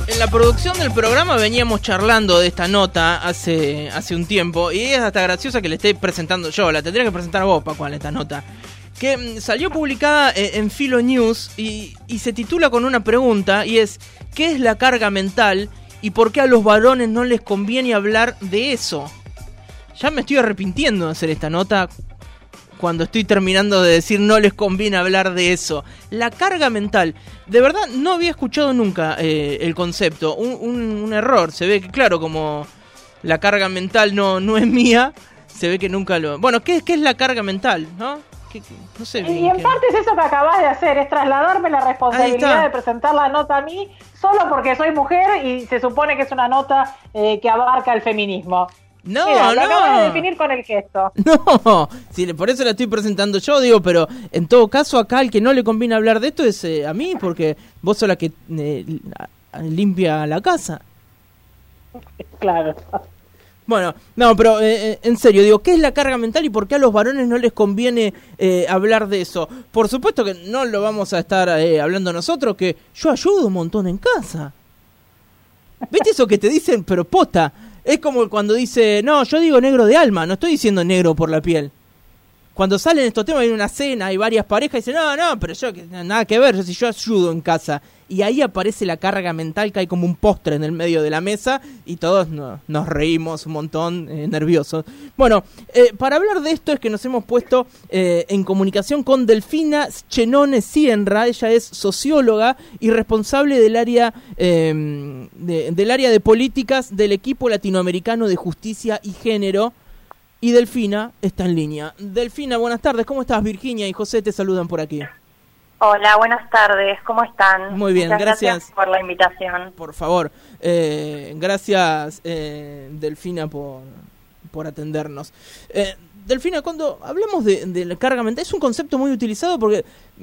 En la producción del programa veníamos charlando de esta nota hace un tiempo y es hasta graciosa que le esté presentando yo. La tendría que presentar vos, Pascual, esta nota. Que salió publicada en Filo News y se titula con una pregunta y es: ¿qué es la carga mental y por qué a los varones no les conviene hablar de eso? Ya me estoy arrepintiendo de hacer esta nota cuando estoy terminando de decir no les conviene hablar de eso. La carga mental. De verdad, no había escuchado nunca el concepto. Un error. Se ve que, claro, como la carga mental no es mía, se ve que nunca lo... Bueno, ¿qué es la carga mental? ¿No? No sé bien. Y en parte es eso que acabas de hacer, es trasladarme la responsabilidad de presentar la nota a mí, solo porque soy mujer y se supone que es una nota que abarca el feminismo. No, mira, no. Lo acabas de definir con el gesto. No, sí, por eso la estoy presentando yo, digo, pero en todo caso acá el que no le conviene hablar de esto es a mí, porque vos sos la que limpia la casa. Claro. Bueno, no, pero en serio, digo, ¿qué es la carga mental y por qué a los varones no les conviene hablar de eso? Por supuesto que no lo vamos a estar hablando nosotros, que yo ayudo un montón en casa. ¿Viste eso que te dicen? Pero posta. Es como cuando dice, no, yo digo negro de alma, no estoy diciendo negro por la piel. Cuando salen estos temas, hay una cena, hay varias parejas y dicen, no, pero yo, nada que ver, si yo ayudo en casa. Y ahí aparece la carga mental, que hay como un postre en el medio de la mesa y todos nos reímos un montón, nerviosos. Bueno, para hablar de esto es que nos hemos puesto en comunicación con Delfina Schenone Sienra. Ella es socióloga y responsable del área de políticas del equipo latinoamericano de justicia y género. Y Delfina está en línea. Delfina, buenas tardes. ¿Cómo estás? Virginia y José te saludan por aquí. Hola, buenas tardes. ¿Cómo están? Muy bien, muchas gracias por la invitación. Por favor. Gracias, Delfina, por atendernos. Delfina, cuando hablamos de la carga mental, es un concepto muy utilizado porque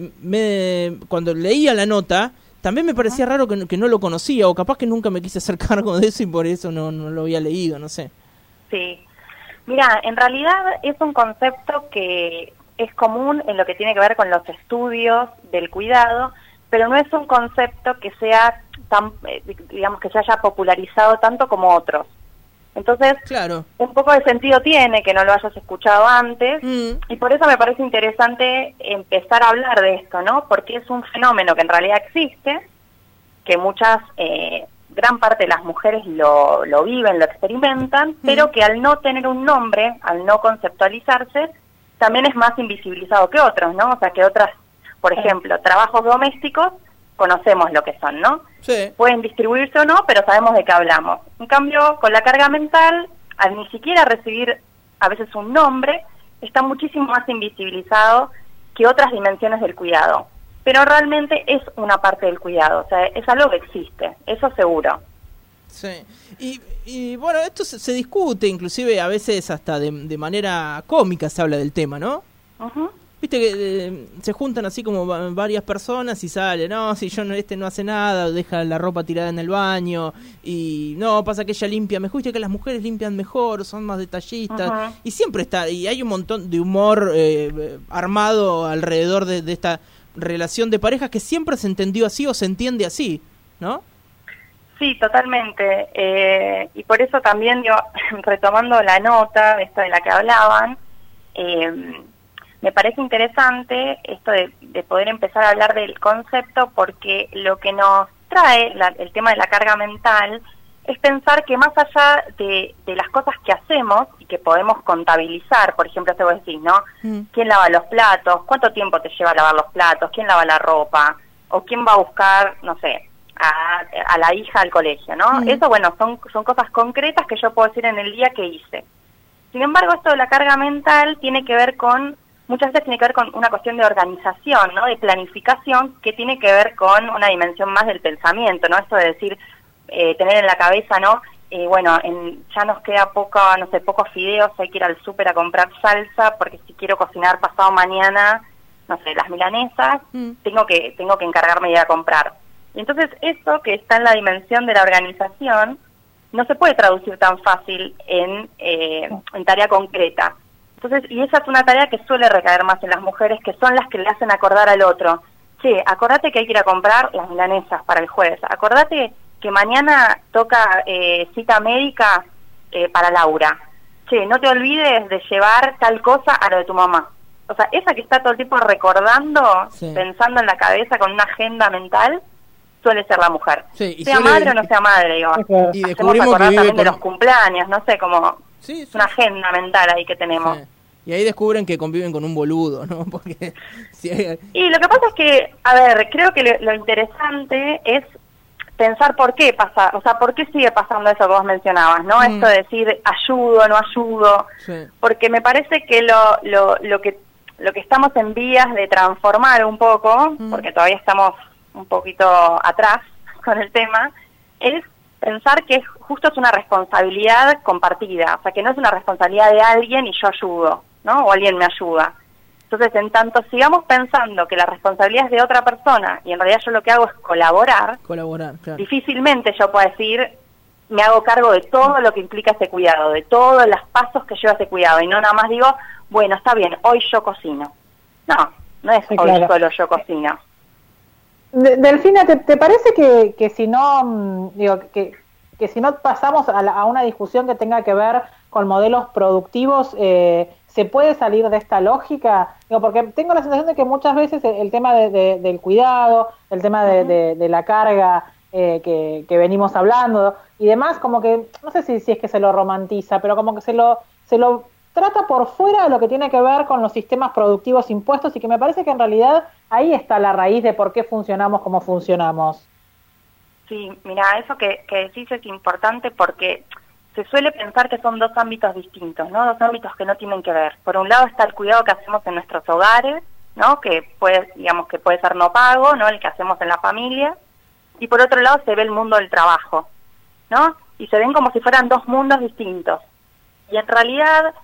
cuando leía la nota, también me parecía raro que no lo conocía, o capaz que nunca me quise hacer cargo de eso y por eso no lo había leído, no sé. Sí. Mira, en realidad es un concepto que es común en lo que tiene que ver con los estudios del cuidado, pero no es un concepto que sea tan, digamos, que se haya popularizado tanto como otros. Entonces, claro, un poco de sentido tiene que no lo hayas escuchado antes, y por eso me parece interesante empezar a hablar de esto, ¿no? Porque es un fenómeno que en realidad existe, que gran parte de las mujeres lo viven, lo experimentan, pero que al no tener un nombre, al no conceptualizarse, también es más invisibilizado que otros, ¿no? O sea, que otras, por ejemplo, trabajos domésticos, conocemos lo que son, ¿no? Sí. Pueden distribuirse o no, pero sabemos de qué hablamos. En cambio, con la carga mental, al ni siquiera recibir a veces un nombre, está muchísimo más invisibilizado que otras dimensiones del cuidado. Pero realmente es una parte del cuidado, o sea, es algo que existe, eso seguro. Sí, y bueno, esto se discute, inclusive a veces hasta de manera cómica se habla del tema, ¿no? Uh-huh. Viste que se juntan así como varias personas y sale, no, si yo no hace nada, deja la ropa tirada en el baño, y no, pasa que ella limpia mejor, viste que las mujeres limpian mejor, son más detallistas, uh-huh. Y siempre está, y hay un montón de humor armado alrededor de esta relación de parejas que siempre se entendió así o se entiende así, ¿no? Sí, totalmente. Y por eso también yo, retomando la nota esta de la que hablaban, me parece interesante esto de poder empezar a hablar del concepto, porque lo que nos trae el tema de la carga mental es pensar que más allá de las cosas que hacemos y que podemos contabilizar, por ejemplo, te voy a decir, ¿no? ¿Quién lava los platos? ¿Cuánto tiempo te lleva a lavar los platos? ¿Quién lava la ropa? ¿O quién va a buscar, no sé, a la hija al colegio, ¿no? Eso, bueno, son cosas concretas que yo puedo decir en el día que hice. Sin embargo, esto de la carga mental muchas veces tiene que ver con una cuestión de organización, ¿no? De planificación, que tiene que ver con una dimensión más del pensamiento, ¿no? Esto de decir, tener en la cabeza, ¿no? Bueno, ya nos queda pocos fideos, hay que ir al súper a comprar salsa, porque si quiero cocinar pasado mañana, no sé, las milanesas, tengo que encargarme de ir a comprar. Y entonces eso que está en la dimensión de la organización no se puede traducir tan fácil en tarea concreta. Entonces, y esa es una tarea que suele recaer más en las mujeres, que son las que le hacen acordar al otro. Che, acordate que hay que ir a comprar las milanesas para el jueves, acordate que mañana toca cita médica para Laura. Che, no te olvides de llevar tal cosa a lo de tu mamá. O sea, esa que está todo el tiempo recordando, pensando en la cabeza con una agenda mental, suele ser la mujer. Sí, y sea madre o no sea madre, digo. Y hacemos acordar también de los cumpleaños, no sé, como una agenda mental ahí que tenemos. Sí. Y ahí descubren que conviven con un boludo, ¿no? Porque Y lo que pasa es que, a ver, creo que lo interesante es pensar por qué pasa, o sea, por qué sigue pasando eso que vos mencionabas, ¿no? Esto de decir ayudo, no ayudo, porque me parece que lo que estamos en vías de transformar un poco, porque todavía estamos un poquito atrás con el tema, es pensar que justo es una responsabilidad compartida, o sea, que no es una responsabilidad de alguien y yo ayudo, ¿no? O alguien me ayuda. Entonces, en tanto sigamos pensando que la responsabilidad es de otra persona y en realidad yo lo que hago es colaborar, claro. Difícilmente yo puedo decir, me hago cargo de todo lo que implica ese cuidado, de todos los pasos que lleva ese cuidado, y no nada más digo, bueno, está bien, hoy yo cocino. No es hoy solo yo cocino. Delfina, ¿te parece que si no, que si no pasamos a una discusión que tenga que ver con modelos productivos, se puede salir de esta lógica? Porque tengo la sensación de que muchas veces el tema del cuidado, el tema de la carga que venimos hablando y demás, como que, no sé si es que se lo romantiza, pero como que se lo trata por fuera de lo que tiene que ver con los sistemas productivos impuestos, y que me parece que en realidad ahí está la raíz de por qué funcionamos como funcionamos. Sí, mira, eso que decís es importante porque se suele pensar que son dos ámbitos distintos, ¿no? Dos ámbitos que no tienen que ver. Por un lado está el cuidado que hacemos en nuestros hogares, ¿no? Que puede ser no pago, ¿no? El que hacemos en la familia. Y por otro lado se ve el mundo del trabajo, ¿no? Y se ven como si fueran dos mundos distintos. Y en realidad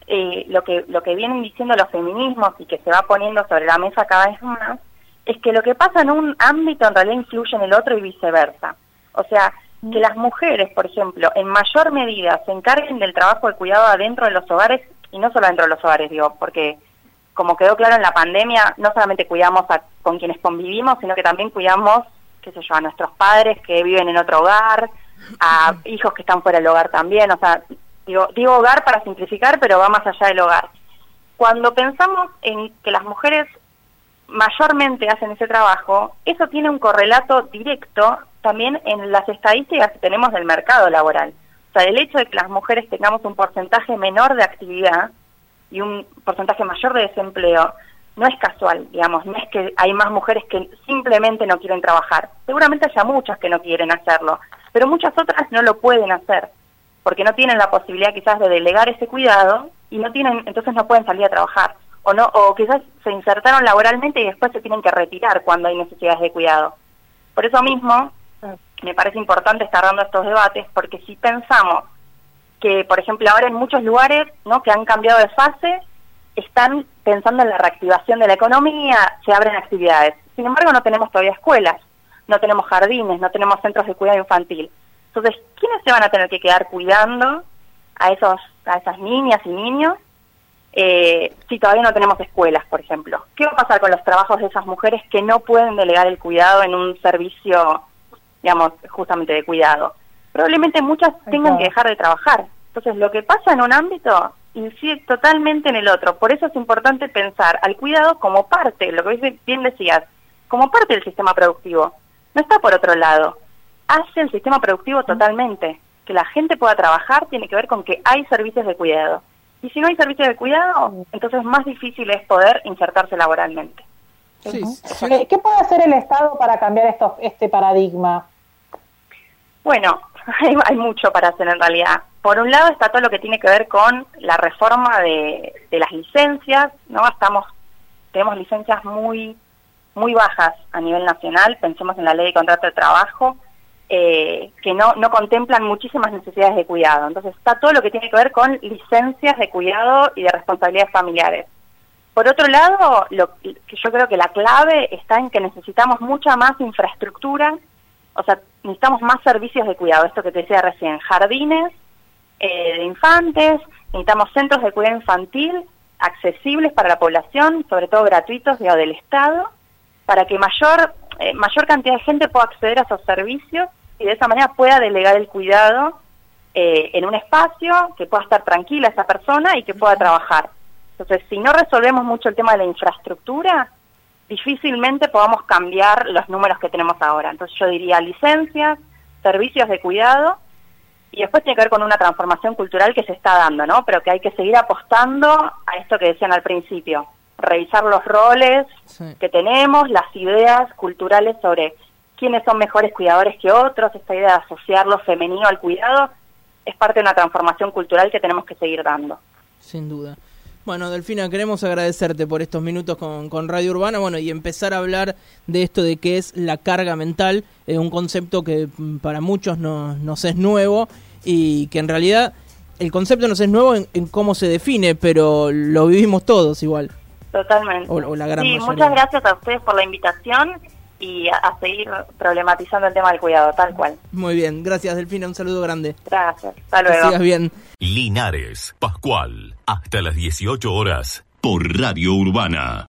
lo que vienen diciendo los feminismos y que se va poniendo sobre la mesa cada vez más, es que lo que pasa en un ámbito en realidad influye en el otro y viceversa. O sea, que las mujeres, por ejemplo, en mayor medida se encarguen del trabajo de cuidado adentro de los hogares, y no solo dentro de los hogares, digo, porque como quedó claro en la pandemia, no solamente cuidamos con quienes convivimos, sino que también cuidamos, qué sé yo, a nuestros padres que viven en otro hogar, a hijos que están fuera del hogar también, o sea, digo hogar para simplificar, pero va más allá del hogar. Cuando pensamos en que las mujeres mayormente hacen ese trabajo, eso tiene un correlato directo también en las estadísticas que tenemos del mercado laboral. O sea, el hecho de que las mujeres tengamos un porcentaje menor de actividad y un porcentaje mayor de desempleo no es casual, digamos, no es que hay más mujeres que simplemente no quieren trabajar. Seguramente haya muchas que no quieren hacerlo, pero muchas otras no lo pueden hacer, porque no tienen la posibilidad quizás de delegar ese cuidado y entonces no pueden salir a trabajar. O quizás se insertaron laboralmente y después se tienen que retirar cuando hay necesidades de cuidado. Por eso mismo, me parece importante estar dando estos debates, porque si pensamos que, por ejemplo, ahora en muchos lugares, ¿no?, que han cambiado de fase, están pensando en la reactivación de la economía, se abren actividades. Sin embargo, no tenemos todavía escuelas, no tenemos jardines, no tenemos centros de cuidado infantil. Entonces, ¿quiénes se van a tener que quedar cuidando a esas niñas y niños si todavía no tenemos escuelas, por ejemplo? ¿Qué va a pasar con los trabajos de esas mujeres que no pueden delegar el cuidado en un servicio, digamos, justamente de cuidado? Probablemente muchas tengan que dejar de trabajar. Entonces, lo que pasa en un ámbito incide totalmente en el otro. Por eso es importante pensar al cuidado como parte, lo que bien decías, como parte del sistema productivo. No está por otro lado. Hace el sistema productivo totalmente. Que la gente pueda trabajar tiene que ver con que hay servicios de cuidado. Y si no hay servicios de cuidado, entonces más difícil es poder insertarse laboralmente. Sí, ¿Qué puede hacer el Estado para cambiar este paradigma? Bueno, hay mucho para hacer en realidad. Por un lado está todo lo que tiene que ver con la reforma de las licencias, ¿no? Tenemos licencias muy bajas a nivel nacional, pensemos en la ley de contrato de trabajo, que no contemplan muchísimas necesidades de cuidado. Entonces está todo lo que tiene que ver con licencias de cuidado y de responsabilidades familiares. Por otro lado, que yo creo que la clave está en que necesitamos mucha más infraestructura, o sea, necesitamos más servicios de cuidado, esto que te decía recién, jardines de infantes, necesitamos centros de cuidado infantil accesibles para la población, sobre todo gratuitos, del Estado, para que mayor cantidad de gente pueda acceder a esos servicios y de esa manera pueda delegar el cuidado en un espacio, que pueda estar tranquila esa persona y que pueda trabajar. Entonces, si no resolvemos mucho el tema de la infraestructura, difícilmente podamos cambiar los números que tenemos ahora. Entonces yo diría licencias, servicios de cuidado, y después tiene que ver con una transformación cultural que se está dando, ¿no? Pero que hay que seguir apostando a esto que decían al principio, revisar los roles que tenemos, las ideas culturales sobre quiénes son mejores cuidadores que otros. Esta idea de asociar lo femenino al cuidado es parte de una transformación cultural que tenemos que seguir dando. Sin duda. Bueno, Delfina, queremos agradecerte por estos minutos con Radio Urbana, bueno, y empezar a hablar de esto de qué es la carga mental, un concepto que para muchos nos es nuevo, y que en realidad el concepto nos es nuevo en cómo se define, pero lo vivimos todos igual. Totalmente. O la gran mayoría. Muchas gracias a ustedes por la invitación y a seguir problematizando el tema del cuidado, tal cual. Muy bien, gracias Delfina, un saludo grande. Gracias, hasta luego. Que sigas bien. Linares, Pascual, hasta las 18 horas, por Radio Urbana.